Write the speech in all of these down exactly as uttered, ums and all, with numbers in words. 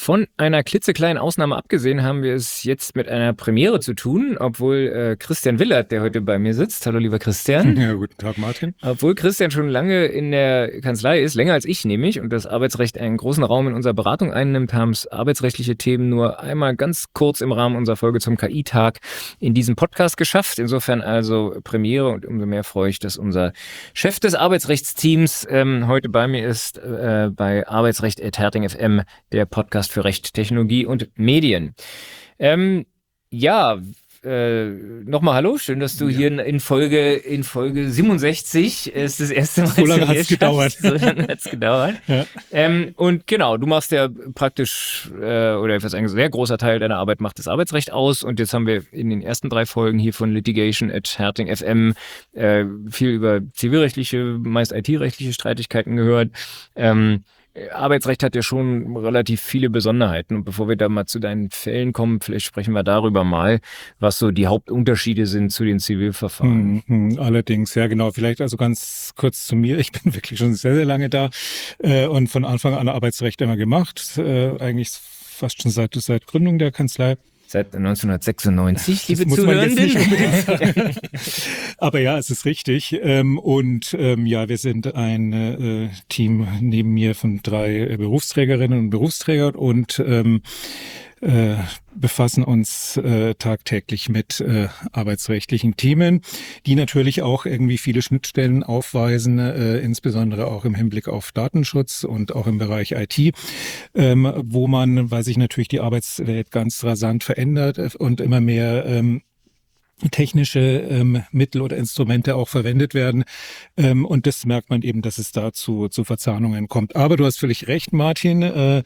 Von einer klitzekleinen Ausnahme abgesehen haben wir es jetzt mit einer Premiere zu tun, obwohl äh, Christian Willert, der heute bei mir sitzt, hallo lieber Christian. Ja, guten Tag Martin. Obwohl Christian schon lange in der Kanzlei ist, länger als ich nämlich, und das Arbeitsrecht einen großen Raum in unserer Beratung einnimmt, haben es arbeitsrechtliche Themen nur einmal ganz kurz im Rahmen unserer Folge zum K I-Tag in diesem Podcast geschafft. Insofern also Premiere, und umso mehr freue ich, dass unser Chef des Arbeitsrechtsteams ähm, heute bei mir ist, äh, bei Arbeitsrecht at Herting F M, der Podcast für Recht, Technologie und Medien. Ähm, ja, äh, nochmal hallo, schön, dass du ja. hier in Folge in Folge siebenundsechzig ist das erste Mal. So lange hat es gedauert. So lange hat es gedauert. Ja. Ähm, und genau, du machst ja praktisch, äh, oder ich würde sagen, ein sehr großer Teil deiner Arbeit macht das Arbeitsrecht aus. Und jetzt haben wir in den ersten drei Folgen hier von Litigation at Herting F M äh, viel über zivilrechtliche, meist I T-rechtliche Streitigkeiten gehört. Ähm, Arbeitsrecht hat ja schon relativ viele Besonderheiten. Und bevor wir da mal zu deinen Fällen kommen, vielleicht sprechen wir darüber mal, was so die Hauptunterschiede sind zu den Zivilverfahren. Hm, allerdings, ja genau. Vielleicht also ganz kurz zu mir. Ich bin wirklich schon sehr, sehr lange da äh, und von Anfang an Arbeitsrecht immer gemacht. Äh, eigentlich fast schon seit, seit Gründung der Kanzlei. Seit neunzehnhundertsechsundneunzig, liebe das muss man jetzt nicht Zuhörenden. unbedingt sagen. Aber ja, es ist richtig. Und ähm, ja, wir sind ein äh, Team neben mir von drei äh, Berufsträgerinnen und Berufsträgern und ähm, äh, befassen uns äh, tagtäglich mit äh, arbeitsrechtlichen Themen, die natürlich auch irgendwie viele Schnittstellen aufweisen, äh, insbesondere auch im Hinblick auf Datenschutz und auch im Bereich I T, ähm, wo man, weil sich natürlich die Arbeitswelt ganz rasant verändert und immer mehr ähm, technische ähm, Mittel oder Instrumente auch verwendet werden. Ähm, und das merkt man eben, dass es da zu, zu Verzahnungen kommt. Aber du hast völlig recht, Martin. Äh,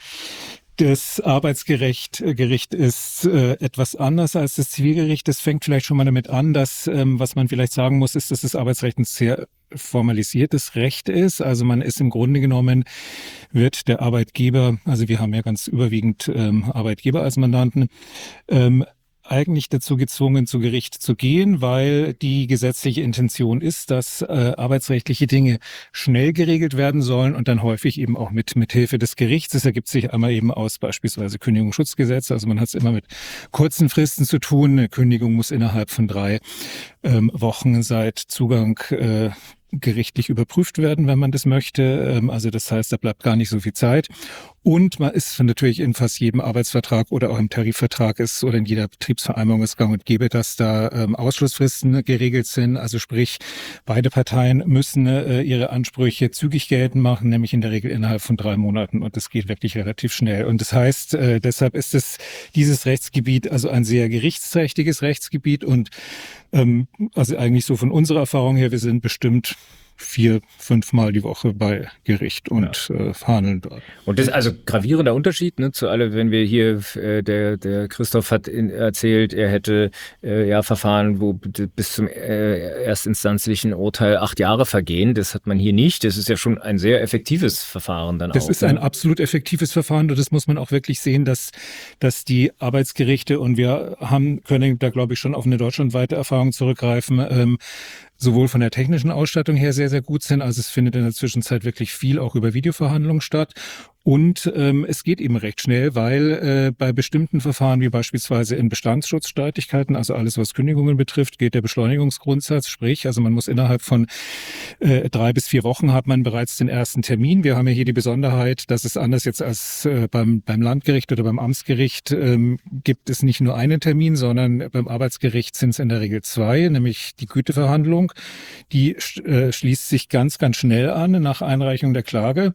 Das Arbeitsgericht Gericht ist äh, etwas anders als das Zivilgericht. Das fängt vielleicht schon mal damit an, dass, ähm, was man vielleicht sagen muss, ist, dass das Arbeitsrecht ein sehr formalisiertes Recht ist. Also man ist im Grunde genommen, wird der Arbeitgeber, also wir haben ja ganz überwiegend ähm, Arbeitgeber als Mandanten, ähm, eigentlich dazu gezwungen, zu Gericht zu gehen, weil die gesetzliche Intention ist, dass äh, arbeitsrechtliche Dinge schnell geregelt werden sollen und dann häufig eben auch mit mit Hilfe des Gerichts. Das ergibt sich einmal eben aus beispielsweise Kündigungsschutzgesetz. Also man hat es immer mit kurzen Fristen zu tun. Eine Kündigung muss innerhalb von drei ähm, Wochen seit Zugang äh, gerichtlich überprüft werden, wenn man das möchte. Also das heißt, da bleibt gar nicht so viel Zeit. Und man ist natürlich in fast jedem Arbeitsvertrag oder auch im Tarifvertrag ist oder in jeder Betriebsvereinbarung ist gang und gäbe, dass da ähm, Ausschlussfristen geregelt sind. Also sprich, beide Parteien müssen äh, ihre Ansprüche zügig geltend machen, nämlich in der Regel innerhalb von drei Monaten. Und das geht wirklich relativ schnell. Und das heißt, äh, deshalb ist es dieses Rechtsgebiet also ein sehr gerichtsträchtiges Rechtsgebiet. Und ähm, also eigentlich so von unserer Erfahrung her, wir sind bestimmt vier, fünfmal die Woche bei Gericht und ja. äh, verhandeln dort. Und das ist also gravierender Unterschied, ne, zu alle, wenn wir hier, äh, der der Christoph hat in, erzählt, er hätte äh, ja Verfahren, wo bis zum äh, erstinstanzlichen Urteil acht Jahre vergehen. Das hat man hier nicht. Das ist ja schon ein sehr effektives Verfahren dann das auch. Das ist ne? ein absolut effektives Verfahren und das muss man auch wirklich sehen, dass dass die Arbeitsgerichte, und wir haben können da glaube ich schon auf eine deutschlandweite Erfahrung zurückgreifen, ähm, sowohl von der technischen Ausstattung her sehr, sehr gut sind. Also es findet in der Zwischenzeit wirklich viel auch über Videoverhandlungen statt. Und ähm, es geht eben recht schnell, weil äh, bei bestimmten Verfahren, wie beispielsweise in Bestandsschutzstreitigkeiten, also alles, was Kündigungen betrifft, geht der Beschleunigungsgrundsatz. Sprich, also man muss innerhalb von äh, drei bis vier Wochen hat man bereits den ersten Termin. Wir haben ja hier die Besonderheit, dass es anders jetzt als äh, beim, beim Landgericht oder beim Amtsgericht ähm, gibt es nicht nur einen Termin, sondern beim Arbeitsgericht sind es in der Regel zwei, nämlich die Güteverhandlung. Die äh, schließt sich ganz, ganz schnell an nach Einreichung der Klage.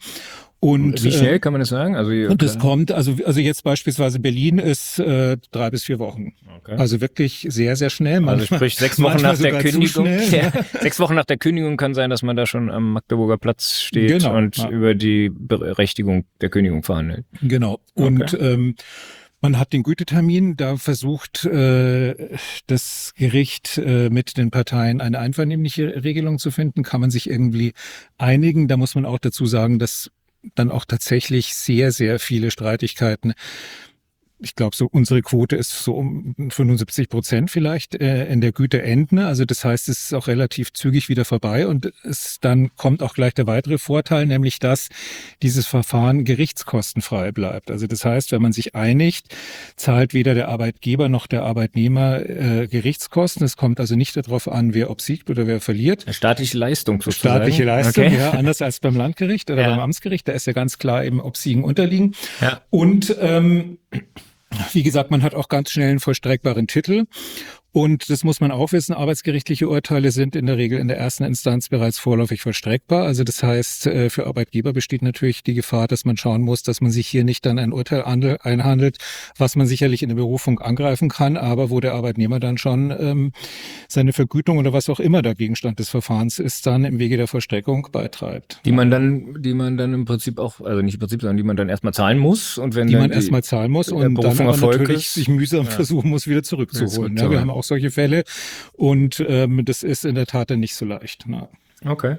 Und wie schnell kann man das sagen? Also und das kommt, also also jetzt beispielsweise Berlin ist äh, drei bis vier Wochen. Okay. Also wirklich sehr, sehr schnell. Manchmal, also sprich sechs Wochen nach der Kündigung. Ja, sechs Wochen nach der Kündigung kann sein, dass man da schon am Magdeburger Platz steht genau, und ja. über die Berechtigung der Kündigung verhandelt. Genau. Und okay. ähm, man hat den Gütetermin, da versucht äh, das Gericht äh, mit den Parteien eine einvernehmliche Regelung zu finden. Kann man sich irgendwie einigen? Da muss man auch dazu sagen, dass dann auch tatsächlich sehr, sehr viele Streitigkeiten ich glaube, so unsere Quote ist so um fünfundsiebzig Prozent vielleicht äh, in der Güteende. Also das heißt, es ist auch relativ zügig wieder vorbei und es dann kommt auch gleich der weitere Vorteil, nämlich dass dieses Verfahren gerichtskostenfrei bleibt. Also das heißt, wenn man sich einigt, zahlt weder der Arbeitgeber noch der Arbeitnehmer äh, Gerichtskosten. Es kommt also nicht darauf an, wer obsiegt oder wer verliert. Eine staatliche Leistung sozusagen. Staatliche Leistung, okay. ja, anders als beim Landgericht oder ja. beim Amtsgericht. Da ist ja ganz klar eben Obsiegen unterliegen. Ja. Und ähm, wie gesagt, man hat auch ganz schnell einen vollstreckbaren Titel. Und das muss man auch wissen, arbeitsgerichtliche Urteile sind in der Regel in der ersten Instanz bereits vorläufig vollstreckbar. Also das heißt, für Arbeitgeber besteht natürlich die Gefahr, dass man schauen muss, dass man sich hier nicht dann ein Urteil einhandelt, was man sicherlich in der Berufung angreifen kann, aber wo der Arbeitnehmer dann schon ähm, seine Vergütung oder was auch immer der Gegenstand des Verfahrens ist, dann im Wege der Vollstreckung beitreibt. Die man dann, die man dann im Prinzip auch, also nicht im Prinzip, sondern die man dann erstmal zahlen muss. Und wenn die dann man erstmal zahlen muss und dann aber natürlich ist, sich mühsam ja. versuchen muss, wieder zurückzuholen. Ja, wir haben auch solche Fälle und ähm, das ist in der Tat dann nicht so leicht. Ne? Okay.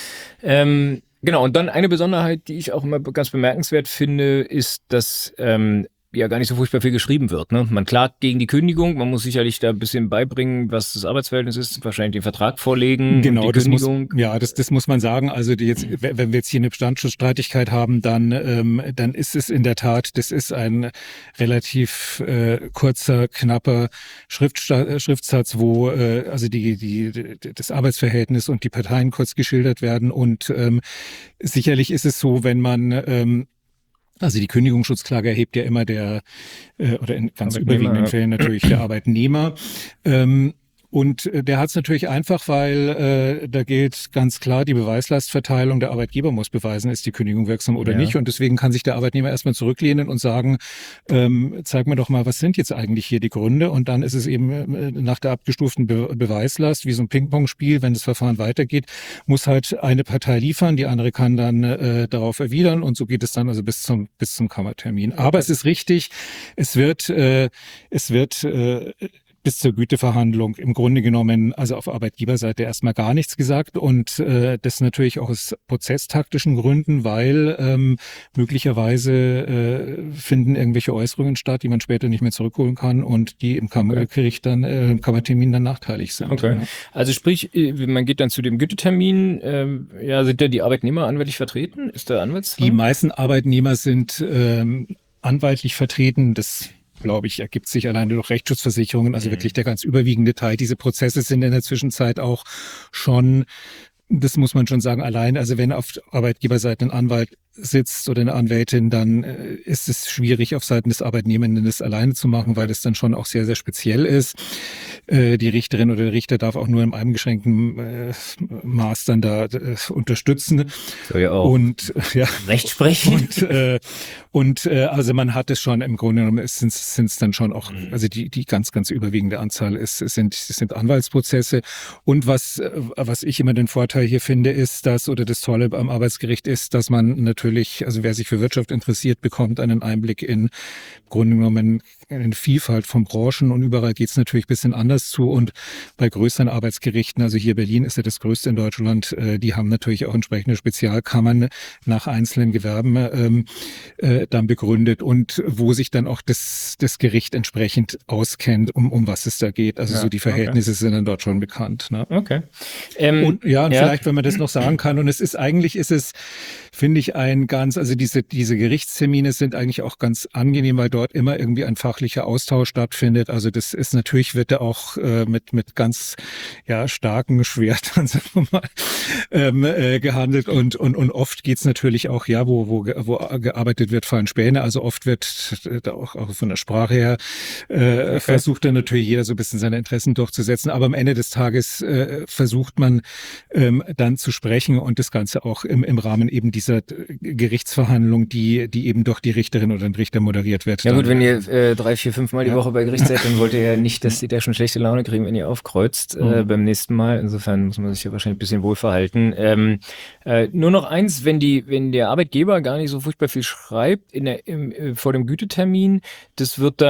Ähm, genau, und dann eine Besonderheit, die ich auch immer ganz bemerkenswert finde, ist, dass ähm, ja gar nicht so furchtbar viel geschrieben wird. Ne? Man klagt gegen die Kündigung, man muss sicherlich da ein bisschen beibringen, was das Arbeitsverhältnis ist, wahrscheinlich den Vertrag vorlegen. Genau, und die das Kündigung. muss, ja, das, das muss man sagen. Also die jetzt, wenn wir jetzt hier eine Bestandsschutzstreitigkeit haben, dann, ähm, dann ist es in der Tat, das ist ein relativ äh, kurzer, knapper Schriftsta- Schriftsatz, wo äh, also die, die, das Arbeitsverhältnis und die Parteien kurz geschildert werden. Und ähm, sicherlich ist es so, wenn man ähm, also die Kündigungsschutzklage erhebt ja immer der, äh, oder in ganz überwiegenden ja. Fällen natürlich der Arbeitnehmer. Ähm, Und äh, der hat es natürlich einfach, weil äh, da gilt ganz klar, die Beweislastverteilung, der Arbeitgeber muss beweisen, ist die Kündigung wirksam oder ja. nicht. Und deswegen kann sich der Arbeitnehmer erstmal zurücklehnen und sagen, ähm, zeig mir doch mal, was sind jetzt eigentlich hier die Gründe? Und dann ist es eben äh, nach der abgestuften Be- Beweislast, wie so ein Ping-Pong-Spiel, wenn das Verfahren weitergeht, muss halt eine Partei liefern, die andere kann dann äh, darauf erwidern und so geht es dann also bis zum bis zum Kammertermin. Aber okay. es ist richtig, es wird äh, es wird äh, bis zur Güteverhandlung im Grunde genommen, also auf Arbeitgeberseite erstmal gar nichts gesagt und äh, das natürlich auch aus prozesstaktischen Gründen, weil ähm, möglicherweise äh, finden irgendwelche Äußerungen statt, die man später nicht mehr zurückholen kann und die im Kammergericht dann, äh, im Kammertermin dann nachteilig sind. Okay. Ja. Also sprich, man geht dann zu dem Gütetermin, ähm, ja, sind da die Arbeitnehmer anwaltlich vertreten? Ist der Anwaltszwang? Die meisten Arbeitnehmer sind ähm, anwaltlich vertreten, das glaube ich, ergibt sich alleine durch Rechtsschutzversicherungen, also mhm. wirklich der ganz überwiegende Teil. Diese Prozesse sind in der Zwischenzeit auch schon, das muss man schon sagen, allein, also wenn auf Arbeitgeberseite ein Anwalt sitzt oder eine Anwältin, dann äh, ist es schwierig, auf Seiten des Arbeitnehmenden das alleine zu machen, weil das dann schon auch sehr, sehr speziell ist. Äh, die Richterin oder der Richter darf auch nur in einem beschränkten äh, Maß dann da äh, unterstützen. Soll ja auch und ja, Recht sprechen. Und, äh, und äh, also man hat es schon, im Grunde genommen sind es dann schon auch, also die die ganz, ganz überwiegende Anzahl ist, es sind, es sind Anwaltsprozesse. Und was, was ich immer den Vorteil hier finde, ist, dass, oder das Tolle am Arbeitsgericht ist, dass man natürlich also wer sich für Wirtschaft interessiert, bekommt einen Einblick in, im Grunde genommen eine Vielfalt von Branchen und überall geht es natürlich ein bisschen anders zu und bei größeren Arbeitsgerichten, also hier Berlin ist ja das größte in Deutschland, äh, die haben natürlich auch entsprechende Spezialkammern nach einzelnen Gewerben ähm, äh, dann begründet und wo sich dann auch das, das Gericht entsprechend auskennt, um, um was es da geht. Also ja, so die Verhältnisse okay. sind dann dort schon bekannt. Ne? Okay. Ähm, und ja, und ja. vielleicht, wenn man das noch sagen kann, und es ist eigentlich, ist es, finde ich, ein ganz, also diese, diese Gerichtstermine sind eigentlich auch ganz angenehm, weil dort immer irgendwie ein fachlicher Austausch stattfindet. Also das ist natürlich, wird da auch äh, mit, mit ganz ja, starken Schwertern sagen wir mal, ähm, äh, gehandelt und, und, und oft geht's natürlich auch, ja, wo, wo, wo gearbeitet wird, fallen Späne. Also oft wird da auch, auch von der Sprache her äh, okay. versucht dann natürlich jeder so ein bisschen seine Interessen durchzusetzen. Aber am Ende des Tages äh, versucht man ähm, dann zu sprechen und das Ganze auch im, im Rahmen eben dieser Gerichtsverhandlung, die, die eben durch die Richterin oder den Richter moderiert wird. Ja dann. gut, wenn ihr äh, drei, vier, fünf Mal die ja. Woche bei Gericht seid, dann wollt ihr ja nicht, dass die da schon schlechte Laune kriegen, wenn ihr aufkreuzt äh, mhm. beim nächsten Mal. Insofern muss man sich ja wahrscheinlich ein bisschen wohlverhalten. Ähm, äh, nur noch eins, wenn die, wenn der Arbeitgeber gar nicht so furchtbar viel schreibt in der, im, äh, vor dem Gütetermin, das wird dann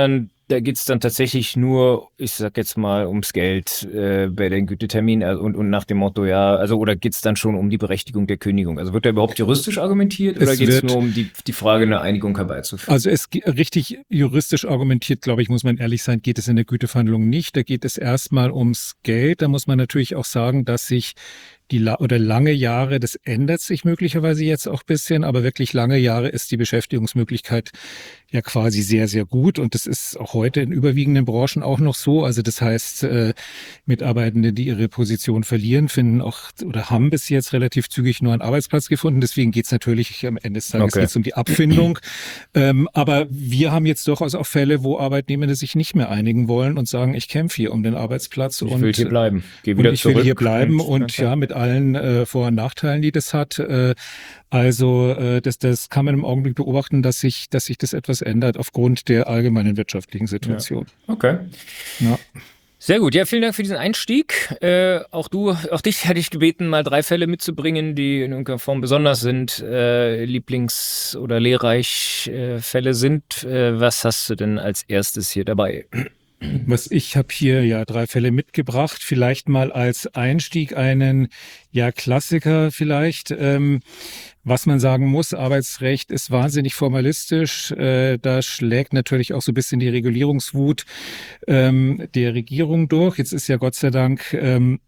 da geht's dann tatsächlich nur, ich sag jetzt mal, ums Geld äh, bei den Güteterminen also, und, und nach dem Motto, ja, also oder geht's dann schon um die Berechtigung der Kündigung? Also wird da überhaupt juristisch argumentiert oder Es geht's wird, nur um die, die Frage, eine Einigung herbeizuführen? also es ge- richtig juristisch argumentiert, glaube ich, muss man ehrlich sein, geht es in der Güteverhandlung nicht. Da geht es erstmal ums Geld. Da muss man natürlich auch sagen, dass sich die la oder lange Jahre, das ändert sich möglicherweise jetzt auch ein bisschen, aber wirklich lange Jahre ist die Beschäftigungsmöglichkeit ja quasi sehr, sehr gut. Und das ist auch heute in überwiegenden Branchen auch noch so. Also das heißt, äh, Mitarbeitende, die ihre Position verlieren, finden auch oder haben bis jetzt relativ zügig nur einen Arbeitsplatz gefunden. Deswegen geht es natürlich am Ende des Tages Okay. geht's um die Abfindung. Ähm, aber wir haben jetzt durchaus auch Fälle, wo Arbeitnehmende sich nicht mehr einigen wollen und sagen, ich kämpfe hier um den Arbeitsplatz Ich und will hier bleiben. Geh und wieder ich zurück. will hier bleiben und, okay. ja, mit allen äh, Vor- und Nachteilen, die das hat. Äh, also äh, das, das kann man im Augenblick beobachten, dass sich, dass sich das etwas ändert aufgrund der allgemeinen wirtschaftlichen Situation. Ja. Okay. Ja. Sehr gut. Ja, vielen Dank für diesen Einstieg. Äh, auch du, auch dich hätte ich gebeten, mal drei Fälle mitzubringen, die in irgendeiner Form besonders sind, äh, Lieblings- oder lehrreich äh, Fälle sind. Äh, was hast du denn als erstes hier dabei? Was ich habe hier ja drei Fälle mitgebracht. Vielleicht mal als Einstieg einen ja Klassiker vielleicht. Ähm, was man sagen muss, Arbeitsrecht ist wahnsinnig formalistisch. Äh, da schlägt natürlich auch so ein bisschen die Regulierungswut ähm, der Regierung durch. Jetzt ist ja Gott sei Dank ähm,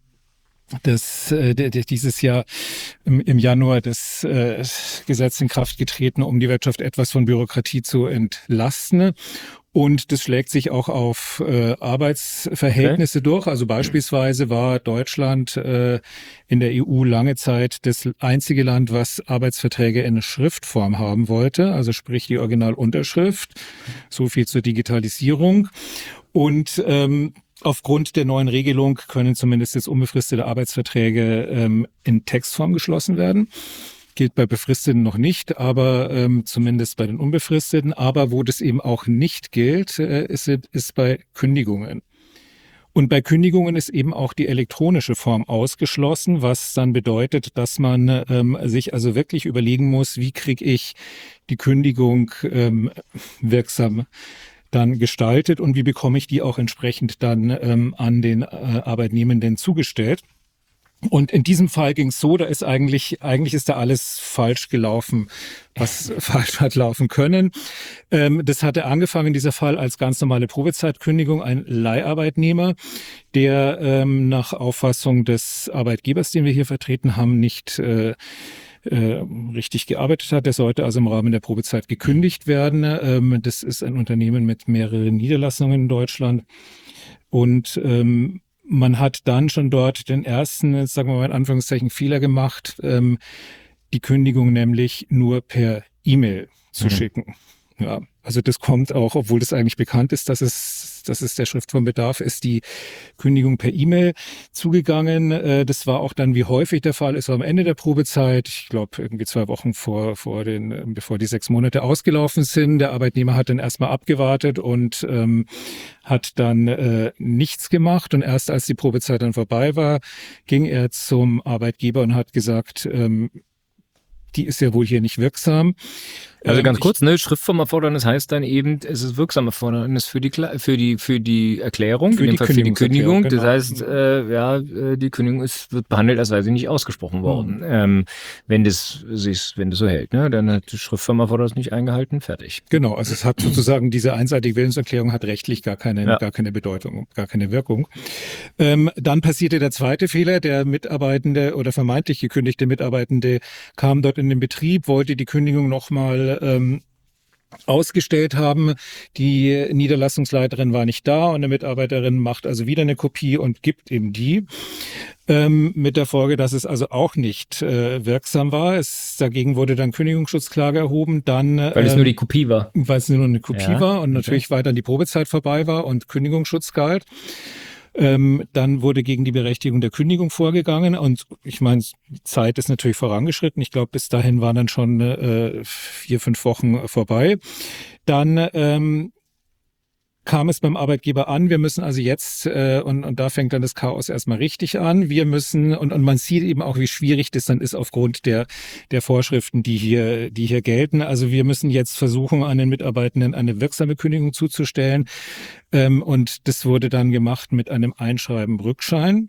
das äh, de, de, dieses Jahr im, im Januar das äh, Gesetz in Kraft getreten, um die Wirtschaft etwas von Bürokratie zu entlasten. Und das schlägt sich auch auf äh, Arbeitsverhältnisse okay. durch. Also beispielsweise war Deutschland äh, in der E U lange Zeit das einzige Land, was Arbeitsverträge in Schriftform haben wollte. Also sprich die Originalunterschrift. So viel zur Digitalisierung. Und ähm, aufgrund der neuen Regelung können zumindest jetzt unbefristete Arbeitsverträge ähm, in Textform geschlossen werden. Gilt bei Befristeten noch nicht, aber ähm, zumindest bei den Unbefristeten. Aber wo das eben auch nicht gilt, äh, ist, ist bei Kündigungen. Und bei Kündigungen ist eben auch die elektronische Form ausgeschlossen, was dann bedeutet, dass man ähm, sich also wirklich überlegen muss, wie kriege ich die Kündigung ähm, wirksam dann gestaltet und wie bekomme ich die auch entsprechend dann ähm, an den äh, Arbeitnehmenden zugestellt. Und in diesem Fall ging es so, da ist eigentlich, eigentlich ist da alles falsch gelaufen, was falsch hat laufen können. Ähm, das hatte angefangen, dieser Fall, als ganz normale Probezeitkündigung, ein Leiharbeitnehmer, der ähm, nach Auffassung des Arbeitgebers, den wir hier vertreten haben, nicht äh, äh, richtig gearbeitet hat. Der sollte also im Rahmen der Probezeit gekündigt werden. Ähm, das ist ein Unternehmen mit mehreren Niederlassungen in Deutschland. Und ähm, man hat dann schon dort den ersten, sagen wir mal in Anführungszeichen, Fehler gemacht, ähm, die Kündigung nämlich nur per E-Mail zu mhm. schicken. Ja, also das kommt auch, obwohl das eigentlich bekannt ist, dass es, dass es der Schriftform bedarf, ist die Kündigung per E-Mail zugegangen. Äh, das war auch dann wie häufig der Fall. Es war am Ende der Probezeit, ich glaube irgendwie zwei Wochen vor, vor den, bevor die sechs Monate ausgelaufen sind. Der Arbeitnehmer hat dann erstmal abgewartet und ähm, hat dann äh, nichts gemacht. Und erst als die Probezeit dann vorbei war, ging er zum Arbeitgeber und hat gesagt, ähm, die ist ja wohl hier nicht wirksam. Also ganz kurz, ne, Schriftformerfordernis heißt dann eben, es ist wirksame Erfordernis für die für die für die Erklärung, für in dem die Fall für die Kündigung. Genau. Das heißt, äh, ja, die Kündigung ist wird behandelt, als sei sie nicht ausgesprochen worden. Mhm. Ähm, wenn das sich, wenn das so hält, ne, dann hat die Schriftformerfordernis nicht eingehalten, fertig. Genau, also es hat sozusagen diese einseitige Willenserklärung hat rechtlich gar keine ja. gar keine Bedeutung, gar keine Wirkung. Ähm, dann passierte der zweite Fehler: Der Mitarbeitende oder vermeintlich gekündigte Mitarbeitende kam dort in den Betrieb, wollte die Kündigung nochmal Ähm, ausgestellt haben. Die Niederlassungsleiterin war nicht da und eine Mitarbeiterin macht also wieder eine Kopie und gibt ihm die. Ähm, mit der Folge, dass es also auch nicht äh, wirksam war. Es, dagegen wurde dann Kündigungsschutzklage erhoben. Dann, weil es ähm, nur die Kopie war. Weil es nur eine Kopie ja, war und natürlich okay. weiter die Probezeit vorbei war und Kündigungsschutz galt. Ähm, dann wurde gegen die Berechtigung der Kündigung vorgegangen und ich meine, die Zeit ist natürlich vorangeschritten. Ich glaube, bis dahin waren dann schon äh, vier, fünf Wochen vorbei. Dann ähm, kam es beim Arbeitgeber an, wir müssen also jetzt, äh, und, und da fängt dann das Chaos erstmal richtig an, wir müssen, und, und man sieht eben auch, wie schwierig das dann ist aufgrund der, der Vorschriften, die hier, die hier gelten. Also wir müssen jetzt versuchen, an den Mitarbeitenden eine wirksame Kündigung zuzustellen. Ähm, und das wurde dann gemacht mit einem Einschreiben-Rückschein.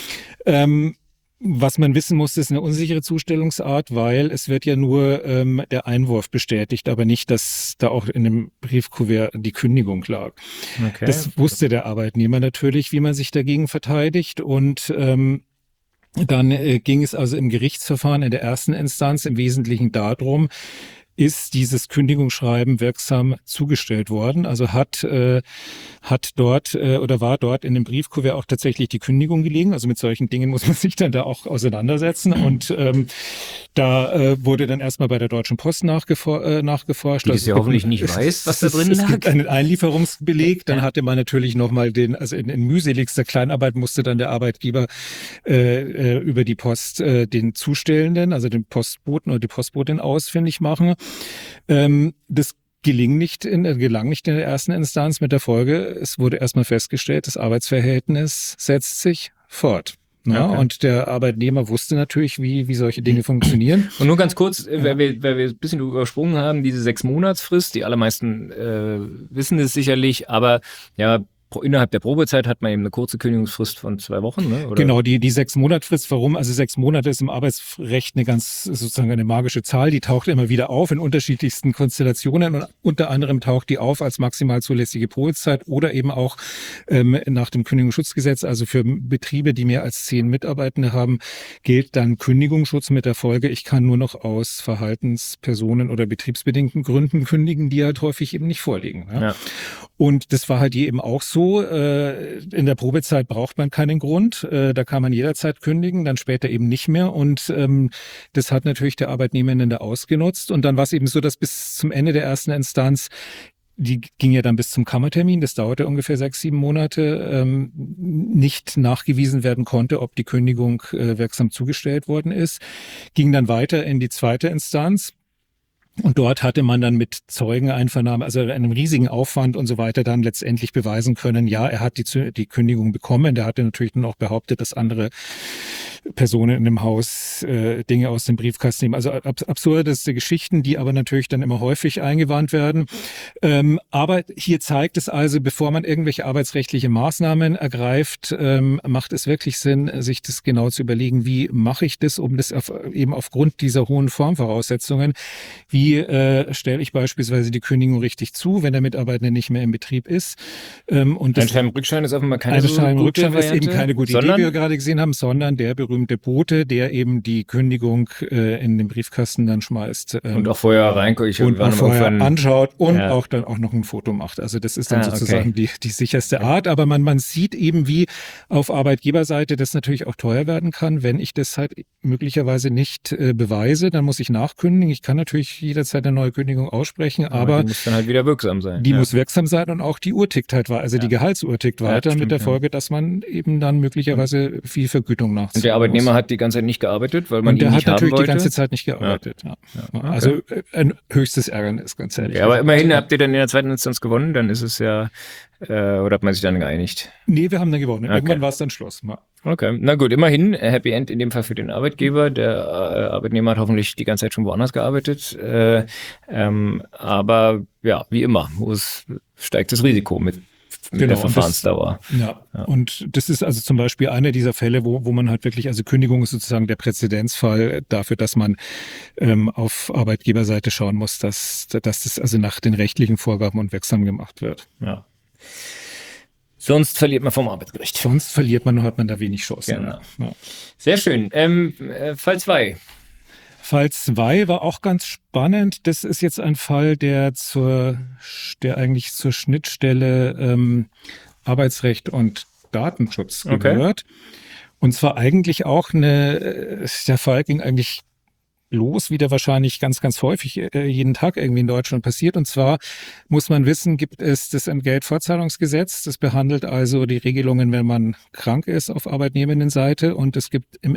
Ähm, Was man wissen muss, ist eine unsichere Zustellungsart, weil es wird ja nur ähm, der Einwurf bestätigt, aber nicht, dass da auch in dem Briefkuvert die Kündigung lag. Okay. Das wusste der Arbeitnehmer natürlich, wie man sich dagegen verteidigt, und ähm, dann äh, ging es also im Gerichtsverfahren in der ersten Instanz im Wesentlichen darum, ist dieses Kündigungsschreiben wirksam zugestellt worden. Also hat äh, hat dort äh, oder war dort in dem Briefkuvert auch tatsächlich die Kündigung gelegen. Also mit solchen Dingen muss man sich dann da auch auseinandersetzen. Und ähm, da äh, wurde dann erstmal bei der Deutschen Post nachgefor äh, nachgeforscht. Die das ja hoffentlich nicht es, weiß, was da es, drin es lag. gibt einen Einlieferungsbeleg. Dann hatte man natürlich nochmal den, also in, in mühseligster Kleinarbeit musste dann der Arbeitgeber äh, äh, über die Post äh, den Zustellenden, also den Postboten oder die Postbotin ausfindig machen. Ähm, das gelang nicht, in, gelang nicht in der ersten Instanz mit der Folge. Es wurde erstmal festgestellt, das Arbeitsverhältnis setzt sich fort. Ja, okay. Und der Arbeitnehmer wusste natürlich, wie, wie solche Dinge funktionieren. Und nur ganz kurz, ja. weil, wir, weil wir ein bisschen übersprungen haben, diese Sechs-Monatsfrist, die allermeisten äh, wissen es sicherlich, aber ja, innerhalb der Probezeit hat man eben eine kurze Kündigungsfrist von zwei Wochen, ne? Oder? Genau, die, die Sechs-Monat-Frist, warum? Also sechs Monate ist im Arbeitsrecht eine ganz, sozusagen eine magische Zahl, die taucht immer wieder auf in unterschiedlichsten Konstellationen, und unter anderem taucht die auf als maximal zulässige Probezeit oder eben auch ähm, nach dem Kündigungsschutzgesetz, also für Betriebe, die mehr als zehn Mitarbeitende haben, gilt dann Kündigungsschutz mit der Folge, ich kann nur noch aus Verhaltenspersonen oder betriebsbedingten Gründen kündigen, die halt häufig eben nicht vorliegen. Ja? Ja. Und das war halt hier eben auch so. So, äh, in der Probezeit braucht man keinen Grund, äh, da kann man jederzeit kündigen, dann später eben nicht mehr, und ähm, das hat natürlich der Arbeitnehmende ausgenutzt, und dann war es eben so, dass bis zum Ende der ersten Instanz, die ging ja dann bis zum Kammertermin, das dauerte ungefähr sechs, sieben Monate, ähm, nicht nachgewiesen werden konnte, ob die Kündigung äh, wirksam zugestellt worden ist, ging dann weiter in die zweite Instanz. Und dort hatte man dann mit Zeugeneinvernahme, also einem riesigen Aufwand und so weiter, dann letztendlich beweisen können, ja, er hat die, die Kündigung bekommen. Der hatte natürlich dann auch behauptet, dass andere Personen in dem Haus äh, Dinge aus dem Briefkasten nehmen. Also ab, absurdeste Geschichten, die aber natürlich dann immer häufig eingewandt werden. Ähm, aber hier zeigt es also, bevor man irgendwelche arbeitsrechtliche Maßnahmen ergreift, ähm, macht es wirklich Sinn, sich das genau zu überlegen, wie mache ich das, um das auf, eben aufgrund dieser hohen Formvoraussetzungen, wie äh, stelle ich beispielsweise die Kündigung richtig zu, wenn der Mitarbeiter nicht mehr im Betrieb ist. Ähm, und das, ein Scheinrückschein ist offenbar keine eine so gute Rückschein Variante, ist eben keine gute sondern? Idee, wie wir gerade gesehen haben, sondern der berühmte Bote, der eben die Kündigung äh, in den Briefkasten dann schmeißt. Ähm, und auch vorher reinguckt. Und auch vorher irgendwann anschaut und ja. auch dann auch noch ein Foto macht. Also das ist dann ah, sozusagen okay. die, die sicherste Art. Aber man, man sieht eben, wie auf Arbeitgeberseite das natürlich auch teuer werden kann, wenn ich das halt möglicherweise nicht äh, beweise. Dann muss ich nachkündigen. Ich kann natürlich jederzeit eine neue Kündigung aussprechen, aber, aber die muss dann halt wieder wirksam sein. Die ja. muss wirksam sein, und auch die Uhr tickt halt weiter, also ja. die Gehaltsuhr tickt weiter, ja, stimmt, mit der Folge, ja. dass man eben dann möglicherweise viel Vergütung nachzahlen muss. Und der Arbeitnehmer hat die ganze Zeit nicht gearbeitet, weil man und ihn nicht haben wollte? Der hat natürlich die ganze Zeit nicht gearbeitet. Ja. Ja. Ja. Okay. Also ein höchstes Ärgernis, ganz ehrlich. Ja, aber immerhin habt ihr dann in der zweiten Instanz gewonnen, dann ist es ja, äh, oder hat man sich dann geeinigt? Nee, wir haben dann gewonnen. Okay. Irgendwann war es dann Schluss. Ja. Okay, na gut, immerhin Happy End in dem Fall für den Arbeitgeber. Der äh, Arbeitnehmer hat hoffentlich die ganze Zeit schon woanders gearbeitet. Äh, ähm, aber ja, wie immer, muss, steigt das Risiko mit, mit genau, der Verfahrensdauer. Das, ja. ja, und das ist also zum Beispiel einer dieser Fälle, wo, wo man halt wirklich, also Kündigung ist sozusagen der Präzedenzfall dafür, dass man ähm, auf Arbeitgeberseite schauen muss, dass, dass das also nach den rechtlichen Vorgaben und wirksam gemacht wird. Ja. Sonst verliert man vom Arbeitsgericht. Sonst verliert man und hat man da wenig Chancen. Genau. Ja. Sehr schön. Ähm, äh, Fall zwei. Fall zwei war auch ganz spannend. Das ist jetzt ein Fall, der zur, der eigentlich zur Schnittstelle ähm, Arbeitsrecht und Datenschutz gehört. Okay. Und zwar eigentlich auch eine, der Fall ging eigentlich los, wie der wahrscheinlich ganz, ganz häufig äh, jeden Tag irgendwie in Deutschland passiert. Und zwar muss man wissen, gibt es das Entgeltfortzahlungsgesetz. Das behandelt also die Regelungen, wenn man krank ist auf Arbeitnehmendenseite. Und es gibt im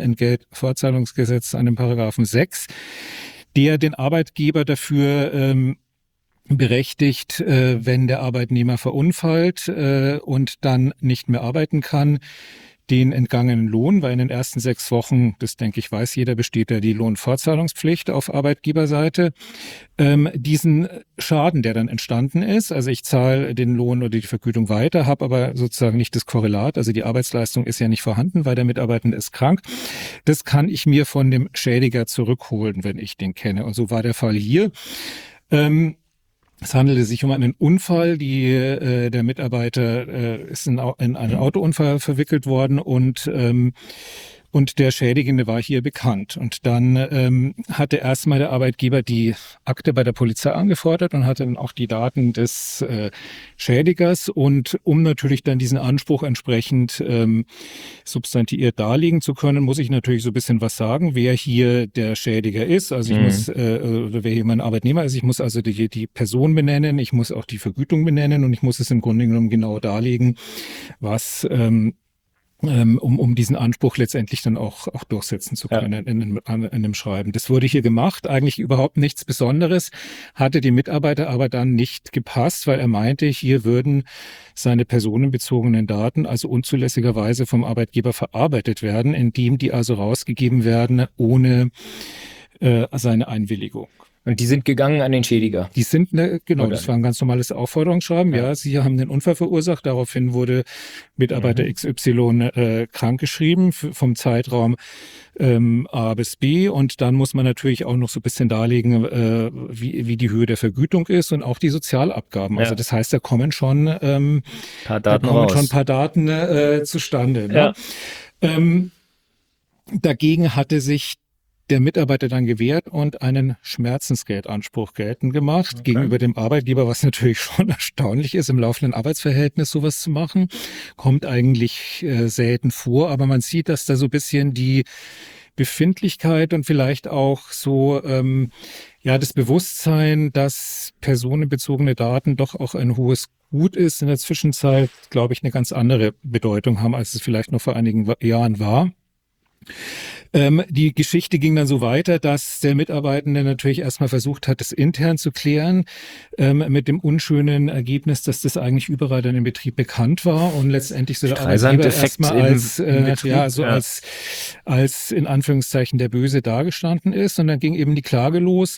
Entgeltfortzahlungsgesetz einen Paragraphen sechs, der den Arbeitgeber dafür ähm, berechtigt, äh, wenn der Arbeitnehmer verunfallt äh, und dann nicht mehr arbeiten kann, den entgangenen Lohn, weil in den ersten sechs Wochen, das denke ich weiß jeder, besteht ja die Lohnfortzahlungspflicht auf Arbeitgeberseite, ähm, diesen Schaden, der dann entstanden ist, also ich zahle den Lohn oder die Vergütung weiter, habe aber sozusagen nicht das Korrelat, also die Arbeitsleistung ist ja nicht vorhanden, weil der Mitarbeitende ist krank, das kann ich mir von dem Schädiger zurückholen, wenn ich den kenne. Und so war der Fall hier. Ähm, Es handelte sich um einen Unfall. Die, äh, der Mitarbeiter äh, ist in, in einen Autounfall verwickelt worden und ähm, und der Schädigende war hier bekannt. Und dann ähm, hatte erstmal der Arbeitgeber die Akte bei der Polizei angefordert und hatte dann auch die Daten des äh, Schädigers. Und um natürlich dann diesen Anspruch entsprechend ähm, substantiiert darlegen zu können, muss ich natürlich so ein bisschen was sagen, wer hier der Schädiger ist. Also ich Mhm. muss, äh, oder wer hier mein Arbeitnehmer ist, ich muss also die, die Person benennen, ich muss auch die Vergütung benennen und ich muss es im Grunde genommen genau darlegen, was ähm, ähm, um, um diesen Anspruch letztendlich dann auch, auch durchsetzen zu können, ja, in, in, in, in dem Schreiben. Das wurde hier gemacht, eigentlich überhaupt nichts Besonderes, hatte die Mitarbeiter aber dann nicht gepasst, weil er meinte, hier würden seine personenbezogenen Daten also unzulässigerweise vom Arbeitgeber verarbeitet werden, indem die also rausgegeben werden ohne äh, seine Einwilligung. Und die sind gegangen an den Schädiger? Die sind, ne, genau, Oder? Das war ein ganz normales Aufforderungsschreiben. Ja, ja, Sie haben den Unfall verursacht. Daraufhin wurde Mitarbeiter mhm. X Y äh, krankgeschrieben vom Zeitraum ähm, A bis B. Und dann muss man natürlich auch noch so ein bisschen darlegen, äh, wie, wie die Höhe der Vergütung ist und auch die Sozialabgaben. Ja. Also das heißt, da kommen schon, ähm, paar Daten da kommen raus. schon ein paar Daten äh, zustande. Ne? Ja. Ähm, dagegen hatte sich der Mitarbeiter dann gewährt und einen Schmerzensgeldanspruch geltend gemacht okay. gegenüber dem Arbeitgeber, was natürlich schon erstaunlich ist, im laufenden Arbeitsverhältnis sowas zu machen. Kommt eigentlich äh, selten vor, aber man sieht, dass da so ein bisschen die Befindlichkeit und vielleicht auch so ähm, ja das Bewusstsein, dass personenbezogene Daten doch auch ein hohes Gut ist, in der Zwischenzeit, glaube ich, eine ganz andere Bedeutung haben, als es vielleicht noch vor einigen Jahren war. Ähm, die Geschichte ging dann so weiter, dass der Mitarbeitende natürlich erstmal versucht hat, das intern zu klären, ähm, mit dem unschönen Ergebnis, dass das eigentlich überall dann im Betrieb bekannt war und letztendlich so der Arbeitgeber erstmal als, äh, ja, so ja. als, als in Anführungszeichen der Böse dagestanden ist und dann ging eben die Klage los.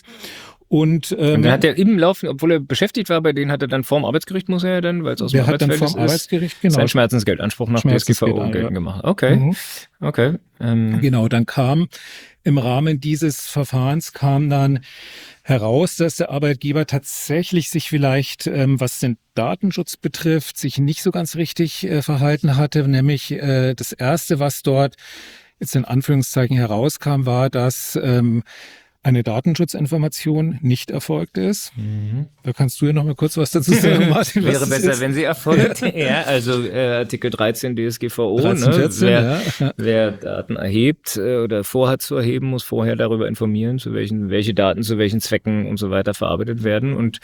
Und, ähm, und dann hat er im Laufen, obwohl er beschäftigt war, bei denen hat er dann vorm Arbeitsgericht, muss er ja dann, weil es aus dem Arbeitsverhältnis ist, vorm Arbeitsgericht, genau, seinen Schmerzengeldanspruch nach D S G V O geltend gemacht. Okay, mhm. okay. Ähm. Genau, dann kam im Rahmen dieses Verfahrens kam dann heraus, dass der Arbeitgeber tatsächlich sich vielleicht, ähm, was den Datenschutz betrifft, sich nicht so ganz richtig äh, verhalten hatte. Nämlich äh, das Erste, was dort jetzt in Anführungszeichen herauskam, war, dass ähm, eine Datenschutzinformation nicht erfolgt ist. Mhm. Da kannst du ja noch mal kurz was dazu sagen, Martin. Wäre besser, ist. wenn sie erfolgt. Ja, also äh, Artikel dreizehn D S G V O. dreizehn, vierzehn, ne? wer, ja. wer Daten erhebt äh, oder vorhat zu erheben, muss vorher darüber informieren, zu welchen, welche Daten zu welchen Zwecken und so weiter verarbeitet werden. Und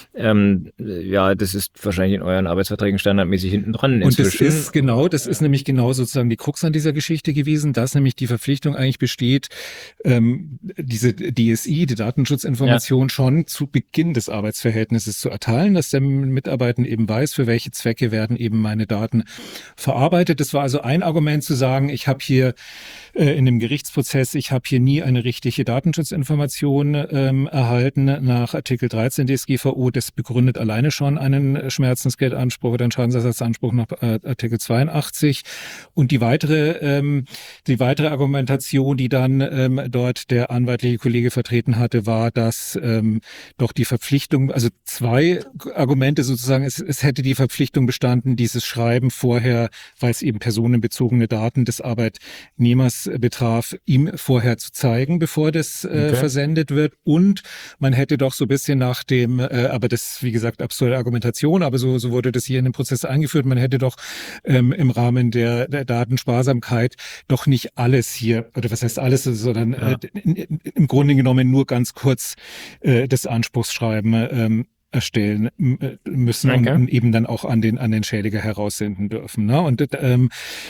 ähm, ja, das ist wahrscheinlich in euren Arbeitsverträgen standardmäßig hinten dran. Und das ist genau, das ist nämlich genau sozusagen die Krux an dieser Geschichte gewesen, dass nämlich die Verpflichtung eigentlich besteht, ähm, diese D S I, die Datenschutzinformation, ja. schon zu Beginn des Arbeitsverhältnisses zu erteilen, dass der Mitarbeiter eben weiß, für welche Zwecke werden eben meine Daten verarbeitet. Das war also ein Argument zu sagen, ich habe hier äh, in dem Gerichtsprozess, ich habe hier nie eine richtige Datenschutzinformation ähm, erhalten nach Artikel dreizehn D S G V O. Das begründet alleine schon einen Schmerzensgeldanspruch oder einen Schadensersatzanspruch nach äh, Artikel zweiundachtzig. Und die weitere, ähm, die weitere Argumentation, die dann ähm, dort der anwaltliche Kollege vertreten hatte, war, dass ähm, doch die Verpflichtung, also zwei Argumente sozusagen, es, es hätte die Verpflichtung bestanden, dieses Schreiben vorher, weil es eben personenbezogene Daten des Arbeitnehmers betraf, ihm vorher zu zeigen, bevor das äh, okay. versendet wird. Und man hätte doch so ein bisschen nach dem, äh, aber das, wie gesagt, absurde Argumentation, aber so, so wurde das hier in dem Prozess eingeführt, man hätte doch ähm, im Rahmen der, der Datensparsamkeit doch nicht alles hier, oder was heißt alles, sondern ja. äh, in, in, im Grunde genommen nur ganz kurz äh, das Anspruchsschreiben ähm, erstellen müssen okay. und, und eben dann auch an den an den Schädiger heraussenden dürfen. Ne? Und ähm,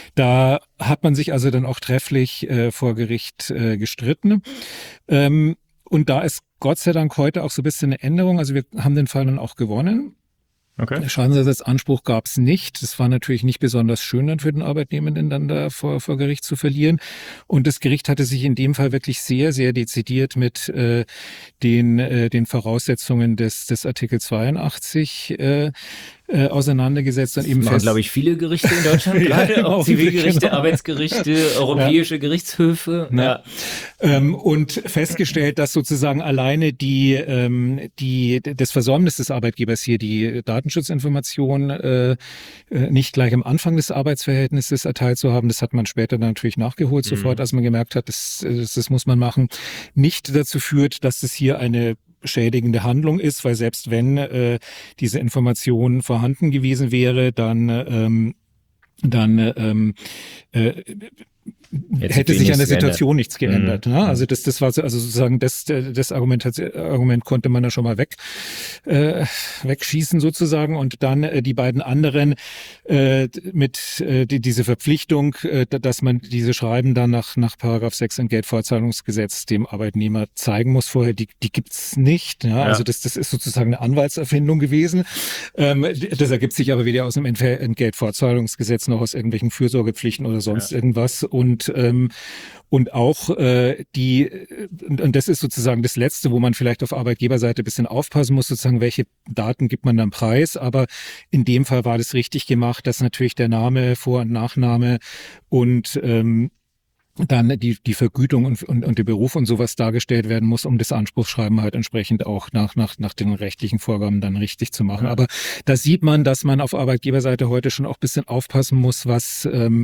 da hat man sich also dann auch trefflich äh, vor Gericht äh, gestritten. Ähm, und da ist Gott sei Dank heute auch so ein bisschen eine Änderung. Also wir haben den Fall dann auch gewonnen. Okay. Schadensersatzanspruch gab es nicht. Das war natürlich nicht besonders schön dann für den Arbeitnehmenden dann da vor, vor Gericht zu verlieren. Und das Gericht hatte sich in dem Fall wirklich sehr, sehr dezidiert mit äh, den, äh, den Voraussetzungen des, des Artikel zweiundachtzig äh, äh, auseinandergesetzt. Und eben das machen, glaube ich, viele Gerichte in Deutschland, gerade ja, auch Zivilgerichte, genau. Arbeitsgerichte, europäische ja. Gerichtshöfe. Ja. Ja. Ähm, und festgestellt, dass sozusagen alleine die, ähm, die, das Versäumnis des Arbeitgebers hier, die Datenschutzinformation äh, nicht gleich am Anfang des Arbeitsverhältnisses erteilt zu haben, das hat man später dann natürlich nachgeholt, mhm. sofort, als man gemerkt hat, das, das, das muss man machen, nicht dazu führt, dass es hier eine schädigende Handlung ist, weil selbst wenn äh, diese Information vorhanden gewesen wäre, dann ähm, dann ähm, äh, Jetzt hätte sich an der Situation geändert. nichts geändert. Mhm. Ne? Also das, das war so, also sozusagen das, das Argument, Argument konnte man da schon mal weg, äh, wegschießen sozusagen. Und dann äh, die beiden anderen äh, mit äh, die, diese Verpflichtung, äh, dass man diese Schreiben dann nach nach Paragraph sechs Entgeltfortzahlungsgesetz dem Arbeitnehmer zeigen muss vorher, die die gibt's nicht. Ja? Ja. Also das das ist sozusagen eine Anwaltserfindung gewesen. Ähm, das ergibt sich aber weder aus dem Entgeltfortzahlungsgesetz noch aus irgendwelchen Fürsorgepflichten oder sonst ja. irgendwas. Und ähm, und auch äh, die und, und das ist sozusagen das Letzte, wo man vielleicht auf Arbeitgeberseite ein bisschen aufpassen muss, sozusagen welche Daten gibt man dann preis, aber in dem Fall war das richtig gemacht, dass natürlich der Name, Vor- und Nachname und ähm, dann die die Vergütung und, und und der Beruf und sowas dargestellt werden muss, um das Anspruchsschreiben halt entsprechend auch nach nach nach den rechtlichen Vorgaben dann richtig zu machen. Ja. Aber da sieht man, dass man auf Arbeitgeberseite heute schon auch ein bisschen aufpassen muss, was ähm,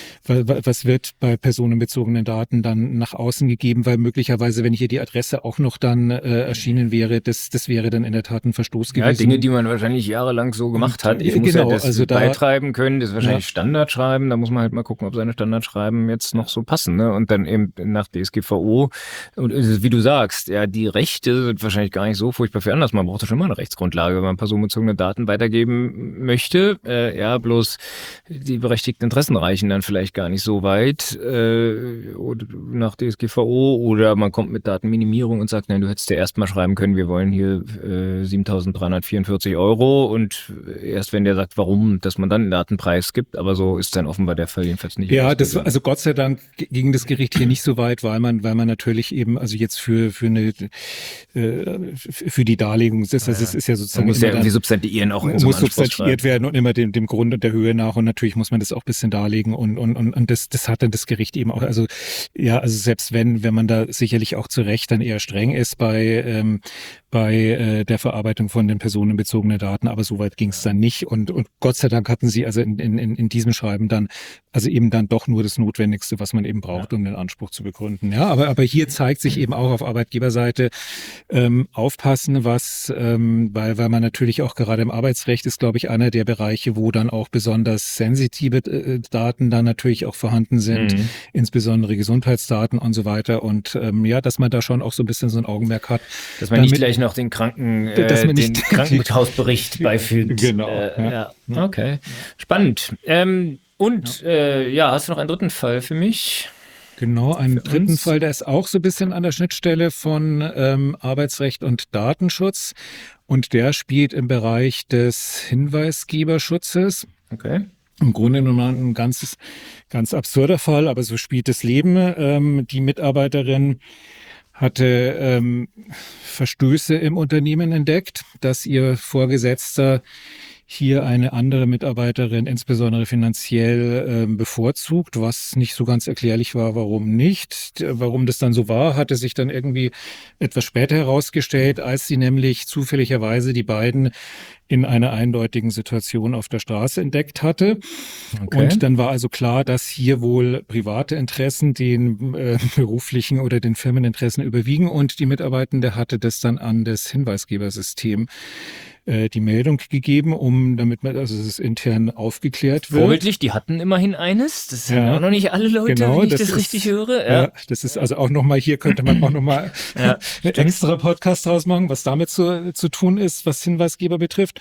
was wird bei personenbezogenen Daten dann nach außen gegeben, weil möglicherweise, wenn hier die Adresse auch noch dann äh, erschienen wäre, das das wäre dann in der Tat ein Verstoß gewesen. Ja, Dinge, die man wahrscheinlich jahrelang so gemacht hat. Ich muss genau, ja das also da, beitreiben können, das ist wahrscheinlich ja. Standardschreiben, da muss man halt mal gucken, ob seine Standardschreiben jetzt noch so passen. Ne? Und dann eben nach D S G V O, und wie du sagst, ja, die Rechte sind wahrscheinlich gar nicht so furchtbar viel anders. Man braucht ja schon mal eine Rechtsgrundlage, wenn man personenbezogene Daten weitergeben möchte. Äh, ja, bloß die berechtigten Interessen reichen dann vielleicht gar nicht so weit äh, oder nach D S G V O, oder man kommt mit Datenminimierung und sagt, nein, du hättest ja erst mal schreiben können, wir wollen hier äh, siebentausenddreihundertvierundvierzig Euro, und erst wenn der sagt, warum, dass man dann einen Datenpreis gibt, aber so ist dann offenbar der Fall jedenfalls nicht. Ja, das also Gott sei Dank ging das Gericht hier nicht so weit, weil man, weil man natürlich eben, also jetzt für für eine äh, für die Darlegung, das, also es ist ja sozusagen, man muss ja irgendwie substantiieren auch in so muss substantiiert werden und immer dem dem Grund und der Höhe nach, und natürlich muss man das auch ein bisschen darlegen, und und und, und das das hat dann das Gericht eben auch, also ja, also selbst wenn wenn man da sicherlich auch zu Recht dann eher streng ist bei ähm, bei äh, der Verarbeitung von den personenbezogenen Daten, aber so weit ging es dann nicht, und und Gott sei Dank hatten sie also in in in diesem Schreiben dann also eben dann doch nur das Notwendigste, was man eben braucht, um den Anspruch zu begründen. Ja, aber aber hier zeigt sich eben auch auf Arbeitgeberseite ähm, aufpassen, was ähm, weil weil man natürlich auch gerade im Arbeitsrecht ist, glaube ich, einer der Bereiche, wo dann auch besonders sensitive äh, Daten dann natürlich auch vorhanden sind, mhm. insbesondere Gesundheitsdaten und so weiter, und ähm, ja, dass man da schon auch so ein bisschen so ein Augenmerk hat, dass man damit, nicht gleich noch den Kranken äh, dass man nicht den Krankenhausbericht beifügt. Genau. Äh, ja. ja. Okay. Spannend. Ähm, und ja. Äh, ja, hast du noch einen dritten Fall für mich? Genau, einen für dritten uns? Fall, der ist auch so ein bisschen an der Schnittstelle von ähm, Arbeitsrecht und Datenschutz, und der spielt im Bereich des Hinweisgeberschutzes. Okay. Im Grunde genommen ein ganz, ganz absurder Fall, aber so spielt das Leben. Ähm, die Mitarbeiterin hatte ähm, Verstöße im Unternehmen entdeckt, dass ihr Vorgesetzter hier eine andere Mitarbeiterin insbesondere finanziell äh, bevorzugt, was nicht so ganz erklärlich war, warum nicht. Warum das dann so war, hatte sich dann irgendwie etwas später herausgestellt, als sie nämlich zufälligerweise die beiden in einer eindeutigen Situation auf der Straße entdeckt hatte. Okay. Und dann war also klar, dass hier wohl private Interessen den äh, beruflichen oder den Firmeninteressen überwiegen, und die Mitarbeitende hatte das dann an das Hinweisgebersystem äh, die Meldung gegeben, um damit man, also es ist intern aufgeklärt wird. Vorbildlich, die hatten immerhin eines. Das sind ja auch noch nicht alle Leute, genau, wenn ich das, das ist, richtig höre. Ja. Ja, das ist also auch nochmal, hier könnte man auch nochmal ja, einen extra Podcast draus machen, was damit zu, zu tun ist, was Hinweisgeber betrifft.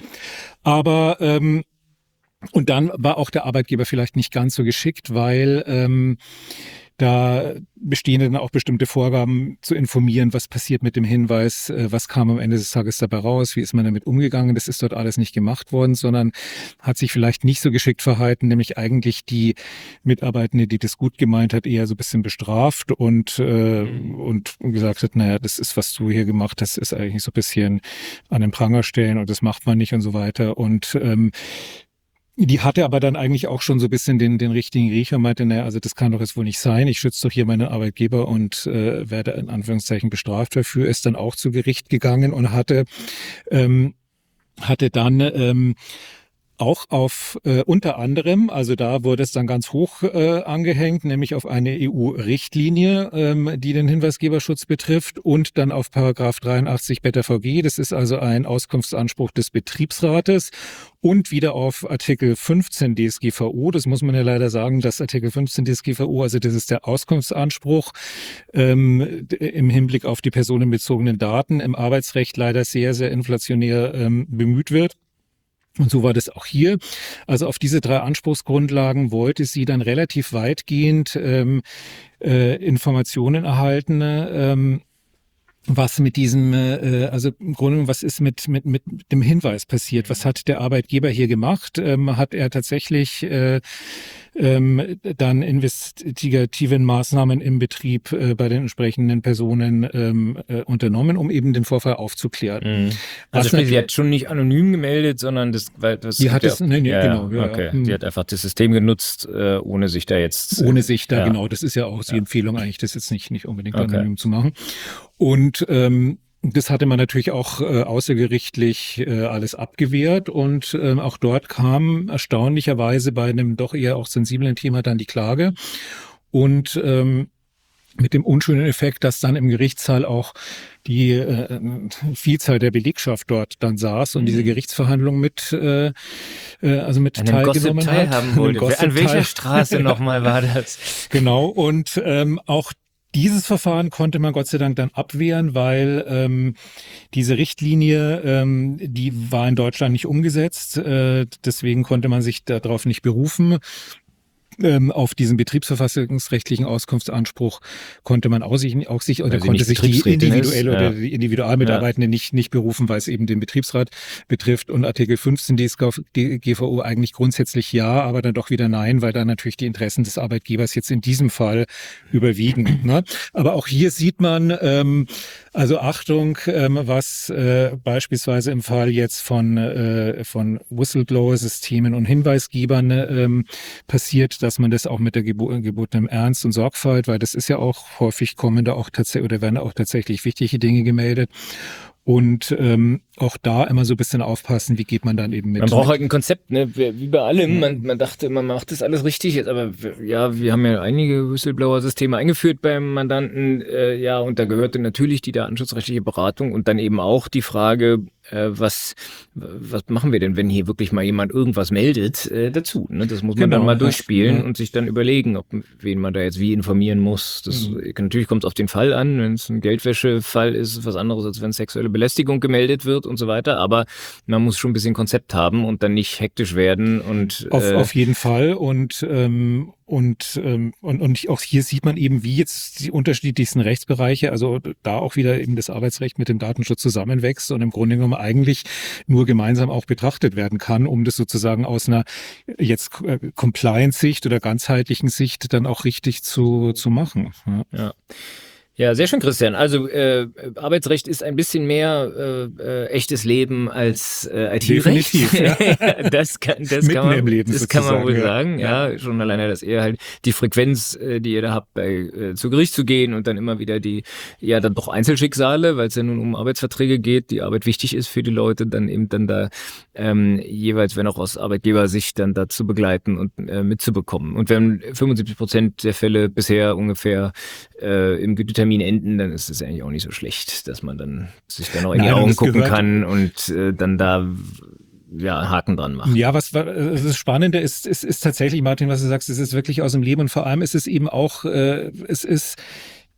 Aber ähm, und dann war auch der Arbeitgeber vielleicht nicht ganz so geschickt, weil ähm, Da bestehen dann auch bestimmte Vorgaben zu informieren, was passiert mit dem Hinweis, äh, was kam am Ende des Tages dabei raus, wie ist man damit umgegangen. Das ist dort alles nicht gemacht worden, sondern hat sich vielleicht nicht so geschickt verhalten, nämlich eigentlich die Mitarbeitende, die das gut gemeint hat, eher so ein bisschen bestraft und, äh, und gesagt hat, naja, das ist, was du hier gemacht hast, ist eigentlich so ein bisschen an den Pranger stellen und das macht man nicht und so weiter. Und ähm, die hatte aber dann eigentlich auch schon so ein bisschen den, den richtigen Riecher, meinte, naja, also das kann doch jetzt wohl nicht sein. Ich schütze doch hier meinen Arbeitgeber und äh, werde in Anführungszeichen bestraft dafür, ist dann auch zu Gericht gegangen und hatte, ähm, hatte dann ähm, auch auf äh, unter anderem, also da wurde es dann ganz hoch äh, angehängt, nämlich auf eine E U-Richtlinie, ähm, die den Hinweisgeberschutz betrifft und dann auf Paragraph dreiundachtzig Beta V G, das ist also ein Auskunftsanspruch des Betriebsrates und wieder auf Artikel fünfzehn D S G V O, das muss man ja leider sagen, dass Artikel fünfzehn D S G V O, also das ist der Auskunftsanspruch ähm, im Hinblick auf die personenbezogenen Daten im Arbeitsrecht leider sehr, sehr inflationär ähm, bemüht wird. Und so war das auch hier. Also auf diese drei Anspruchsgrundlagen wollte sie dann relativ weitgehend ähm, äh, Informationen erhalten, ähm, was mit diesem, äh, also im Grunde, was ist mit, mit, mit dem Hinweis passiert? Was hat der Arbeitgeber hier gemacht? Ähm, hat er tatsächlich äh, ähm, dann investigativen Maßnahmen im Betrieb äh, bei den entsprechenden Personen ähm, äh, unternommen, um eben den Vorfall aufzuklären? Mhm. Also sprich, sie hat schon nicht anonym gemeldet, sondern das, weil das die hat es, ja, nee, nee, ja, genau, ja, okay. ja. Mhm. Die hat einfach das System genutzt, äh, ohne sich da jetzt Ohne sich da, ja. genau, das ist ja auch die Ja. Empfehlung eigentlich, das jetzt nicht, nicht unbedingt Okay. anonym zu machen. Und ähm, das hatte man natürlich auch äh, außergerichtlich äh, alles abgewehrt und ähm, auch dort kam erstaunlicherweise bei einem doch eher auch sensiblen Thema dann die Klage und ähm, mit dem unschönen Effekt, dass dann im Gerichtssaal auch die äh, Vielzahl der Belegschaft dort dann saß und Mhm. diese Gerichtsverhandlung mit äh, äh, also mit An dem Gossip teilgenommen hat. teilhaben wollte. An dem An welcher Gossip Straße nochmal war das? Genau, und ähm, auch dieses Verfahren konnte man Gott sei Dank dann abwehren, weil ähm, diese Richtlinie, ähm, die war in Deutschland nicht umgesetzt. Äh, deswegen konnte man sich darauf nicht berufen. Ähm, auf diesen betriebsverfassungsrechtlichen Auskunftsanspruch konnte man auch sich, auch sich oder Weil sie konnte nicht sich die Betriebsrätin individuell ist, oder ja. die Individualmitarbeitende nicht, nicht berufen, weil es eben den Betriebsrat betrifft. Und Artikel fünfzehn D S G V O eigentlich grundsätzlich ja, aber dann doch wieder nein, weil da natürlich die Interessen des Arbeitgebers jetzt in diesem Fall überwiegen. Ne? Aber auch hier sieht man, ähm, also Achtung, ähm, was äh, beispielsweise im Fall jetzt von, äh, von Whistleblower-Systemen und Hinweisgebern ähm, passiert, dass man das auch mit der gebo- gebotenen Ernst und Sorgfalt, weil das ist ja auch häufig kommen da auch tatsächlich oder werden auch tatsächlich wichtige Dinge gemeldet. Und ähm, auch da immer so ein bisschen aufpassen, wie geht man dann eben mit. Man braucht halt ein Konzept, ne? Wie bei allem. Man, man dachte, man macht das alles richtig, jetzt aber ja, wir haben ja einige Whistleblower-Systeme eingeführt beim Mandanten, äh, ja, und da gehörte natürlich die datenschutzrechtliche Beratung und dann eben auch die Frage, äh, was was machen wir denn, wenn hier wirklich mal jemand irgendwas meldet, äh, dazu. Ne? Das muss man Genau, dann mal ja. durchspielen Ja. und sich dann überlegen, ob wen man da jetzt wie informieren muss. Das Mhm. natürlich kommt es auf den Fall an. Wenn es ein Geldwäschefall ist, ist es was anderes, als wenn sexuelle Belästigung gemeldet wird und so weiter. Aber man muss schon ein bisschen Konzept haben und dann nicht hektisch werden und Auf, äh, auf jeden Fall und ähm, und, ähm, und und auch hier sieht man eben, wie jetzt die unterschiedlichsten Rechtsbereiche, also da auch wieder eben das Arbeitsrecht mit dem Datenschutz zusammenwächst und im Grunde genommen eigentlich nur gemeinsam auch betrachtet werden kann, um das sozusagen aus einer jetzt äh, Compliance-Sicht oder ganzheitlichen Sicht dann auch richtig zu zu machen. Ja. ja. Ja, sehr schön, Christian. Also äh, Arbeitsrecht ist ein bisschen mehr äh, äh, echtes Leben als äh, I T-Recht. Definitiv, ja. das kann, das Mitten kann man, im Leben das kann man wohl sozusagen, sagen. Ja. ja, schon alleine, dass ihr halt die Frequenz, äh, die ihr da habt, bei äh, zu Gericht zu gehen und dann immer wieder die, ja, dann doch Einzelschicksale, weil es ja nun um Arbeitsverträge geht, die Arbeit wichtig ist für die Leute, dann eben dann da ähm, jeweils, wenn auch aus Arbeitgebersicht, dann da zu begleiten und äh, mitzubekommen. Und wenn fünfundsiebzig Prozent der Fälle bisher ungefähr äh, im Gütetermin enden, dann ist es eigentlich auch nicht so schlecht, dass man dann sich da noch in die Nein, und Augen das gucken gehört- kann und äh, dann da ja einen Haken dran macht. Ja, was war- äh, das Spannende ist, ist, ist tatsächlich, Martin, was du sagst, es ist wirklich aus dem Leben und vor allem ist es eben auch, äh, es ist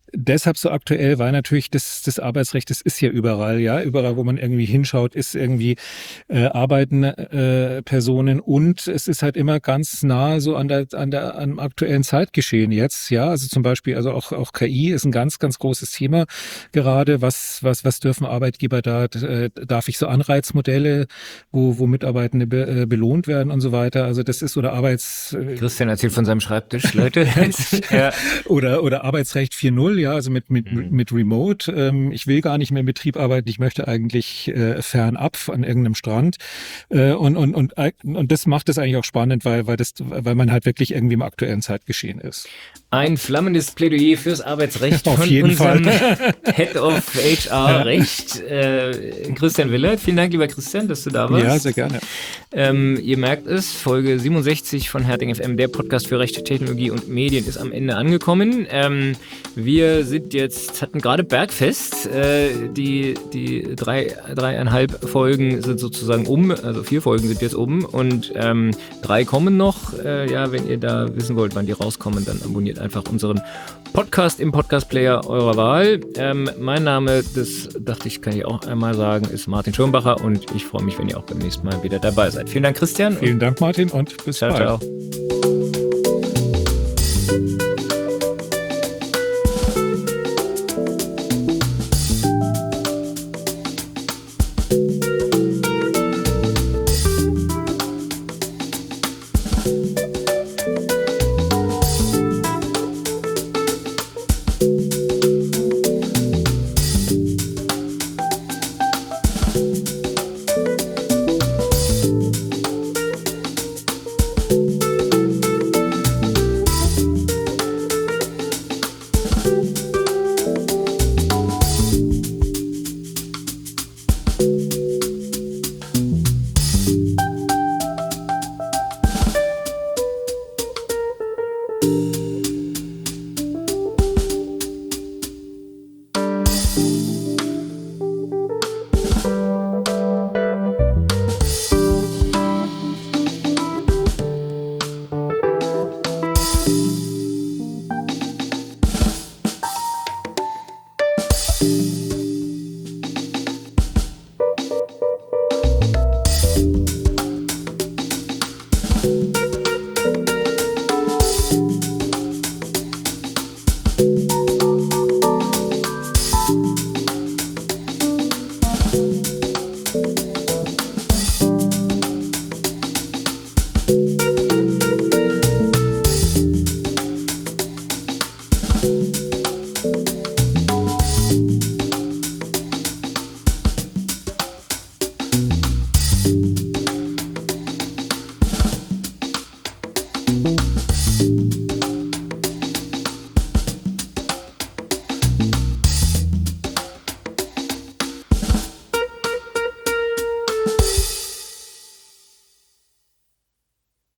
deshalb so aktuell, weil natürlich das, das Arbeitsrecht, das ist ja überall, ja, überall, wo man irgendwie hinschaut, ist irgendwie äh, arbeiten äh, Personen und es ist halt immer ganz nah so an der, an der, am aktuellen Zeitgeschehen jetzt, ja, also zum Beispiel, also auch, auch K I ist ein ganz, ganz großes Thema gerade, was, was, was dürfen Arbeitgeber da, äh, darf ich so Anreizmodelle, wo, wo Mitarbeitende be, äh, belohnt werden und so weiter, also das ist oder Arbeits... Äh, Christian erzählt von seinem Schreibtisch, Leute. ja. oder, oder Arbeitsrecht vier Punkt null, ja, also mit, mit, mhm. mit Remote. Ähm, ich will gar nicht mehr im Betrieb arbeiten, ich möchte eigentlich äh, fernab an irgendeinem Strand. Äh, und, und, und, und das macht es eigentlich auch spannend, weil, weil, das, weil man halt wirklich irgendwie im aktuellen Zeitgeschehen ist. Ein flammendes Plädoyer fürs Arbeitsrecht Auf von jeden unserem Fall. Head of H R-Recht, äh, Christian Willert. Vielen Dank, lieber Christian, dass du da warst. Ja, sehr gerne. Ähm, ihr merkt es, Folge siebenundsechzig von Herting F M, der Podcast für Recht, Technologie und Medien, ist am Ende angekommen. Ähm, wir sind jetzt, hatten gerade Bergfest. Äh, die die drei, dreieinhalb Folgen sind sozusagen um, also vier Folgen sind jetzt um und ähm, drei kommen noch. Äh, ja, wenn ihr da wissen wollt, wann die rauskommen, dann abonniert einfach unseren Podcast im Podcast-Player eurer Wahl. Ähm, mein Name, das dachte ich, kann ich auch einmal sagen, ist Martin Schirmbacher und ich freue mich, wenn ihr auch beim nächsten Mal wieder dabei seid. Vielen Dank, Christian. Vielen Dank, Martin, und bis ciao, bald. Ciao. Thank you.